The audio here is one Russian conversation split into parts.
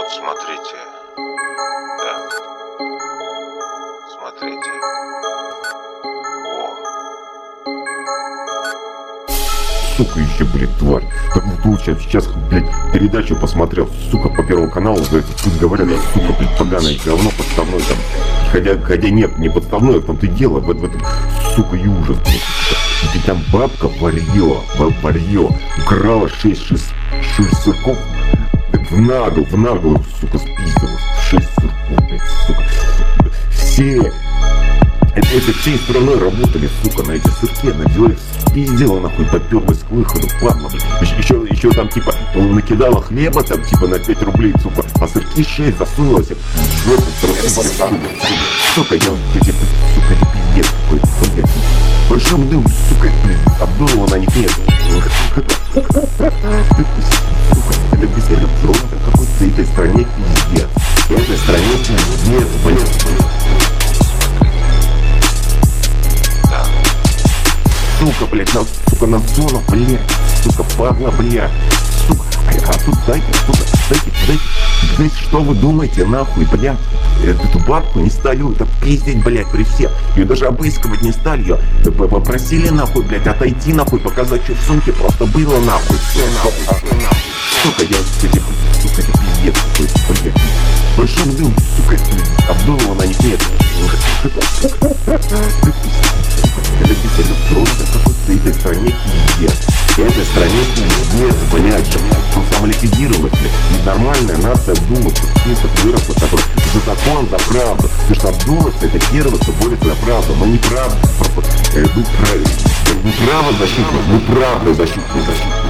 Вот смотрите. Так. Смотрите. О. Сука, еще, блядь, тварь. Так вот лучше сейчас, блядь, передачу посмотрел, сука, по Первому каналу, блядь, пусть говорят, сука, блядь, поганое говно подставное там. Хотя нет, не подставное, в том-то и дело, в этом, сука, и ужас, блядь. И там бабка варьё, украла 6 сырков, в наглую, сука, спиздилась. 6 сырков, блядь, сука. Все... Это всей страной работали, сука, на эти сырки, она делала, спиздила, нахуй, попёрлась к выходу, ладно, блядь. Еще там, типа, накидала хлеба, там, типа, на 5 рублей, сука, а сырки 6 засунулась, в жопу, сука, я, сука, это пиздец какой-то, блядь. Большой дым, сука, блядь, обдулывал на них нет. Сука, это пиздец, какой-то в этой стране пиздец. В этой стране пиздец, блядь. Сука, блядь, на зону, блядь, сука, падла, блядь, сука, а тут дайте, что вы думаете, нахуй, блядь, эту бабку не стали это пиздить, блядь, при всех, ее даже обыскивать не стали, ее попросили, нахуй, блядь, отойти, нахуй, показать, что в сумке просто было, нахуй, все, нахуй, сука, я, сука, это пиздец какой-то, блядь, большой дым, сука, обдулывал на них нет, это пиздец, просто какой-то в этой стране пиздец. В этой стране пиздец, блядь, что самоликвидировать, блядь. Нормальная нация Абдуловцев, список выросла такой за закон, за правду. Потому что Абдуловцы это первые, кто борется за правду. Но не правда, просто вы правозащитник, вы правдозащитник.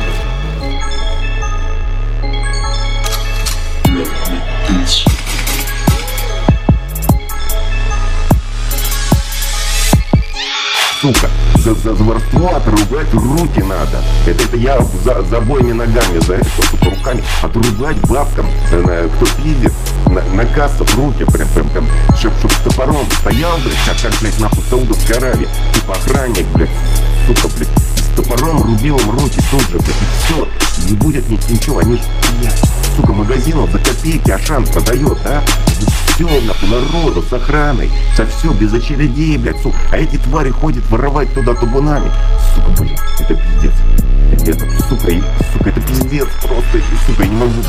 Сука, за воровство отрубать руки надо. Это я за обоими ногами, за это, сука, руками. Отрубать бабкам, кто пиздит, на кассах руки, прям, чтоб с топором стоял, блядь, как, блядь, нахуй, в Саудовской Аравии. Типа охранник, блядь, сука, блядь, с топором рубил им руки тут же, блядь, и все. Не будет ничего, они, блядь, сука, магазинов за копейки Ашан продает, а? Все, нахуй, народу, с охраной, со все, без очередей, блядь, сука. А эти твари ходят воровать туда табунами. Сука, блядь, это пиздец. Это, сука, это пиздец просто, сука, я не могу.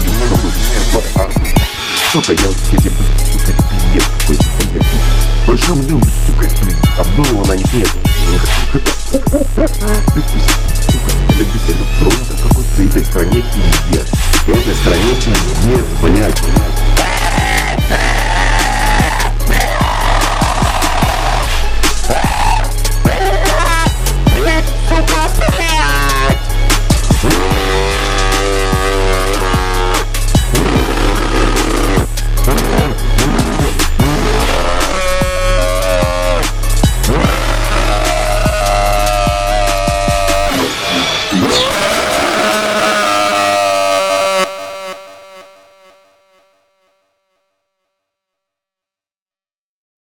Сука, я, сука, это пиздец какой-то, блядь. Большой дым, сука, блядь, обдулывал на них нет. Сука, это пиздец, просто какой-то в этой стране пиздец. В этой стране пиздец, блядь.